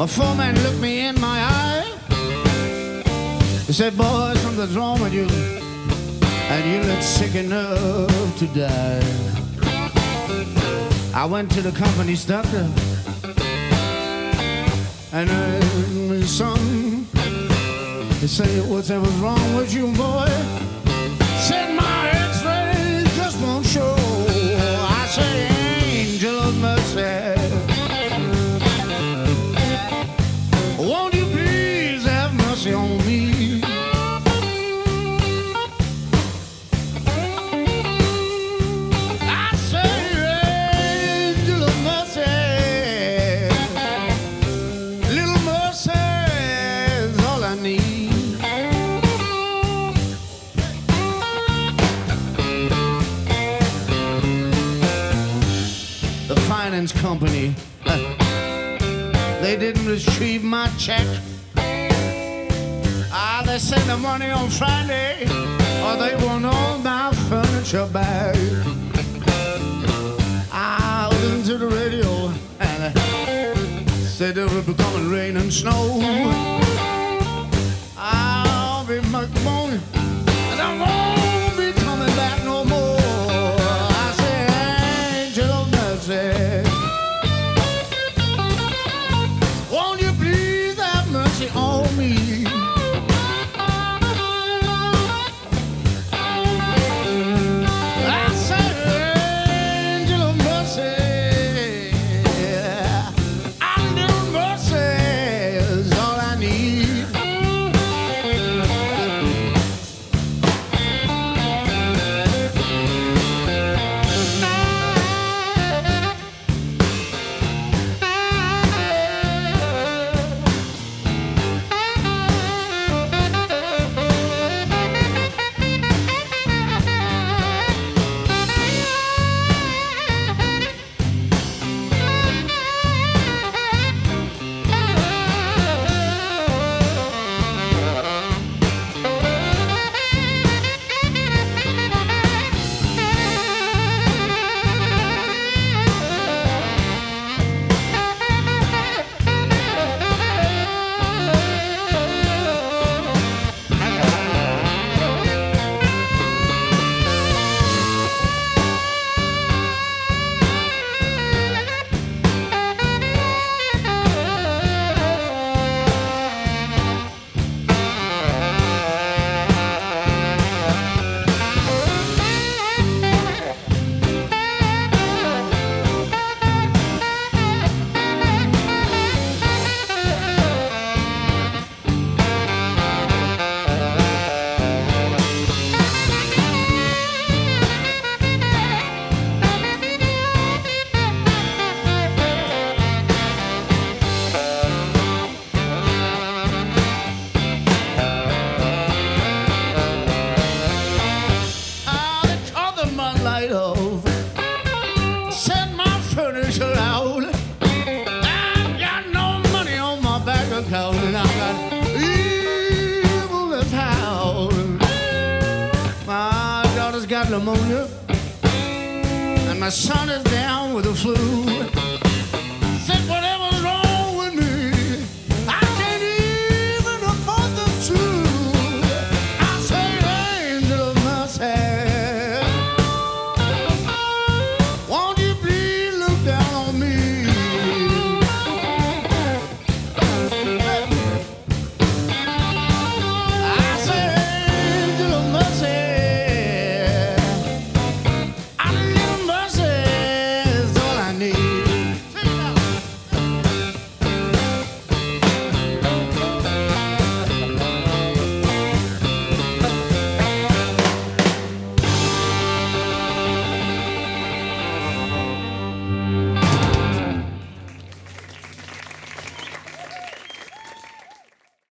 A foreman looked me in my eye. He said, boy, something's wrong with you, and you look sick enough to die. I went to the company's doctor, and son, he said, whatever's wrong with you, boy? Said my x-ray just won't show. I say, angel of mercy, won't you please have mercy on me? I say, angel of mercy, little mercy is all I need. The finance company, they didn't retrieve my check. They sent the money on Friday, or they want all my furniture back. I listened to the radio, and said it would be coming rain and snow. I'll be moaning, and I won't be coming back no more. I say, angel of mercy, won't you please have mercy on me? Send my furniture out. I got no money on my bank account, and I got evil as hell. My daughter's got pneumonia, and my son is down with the flu.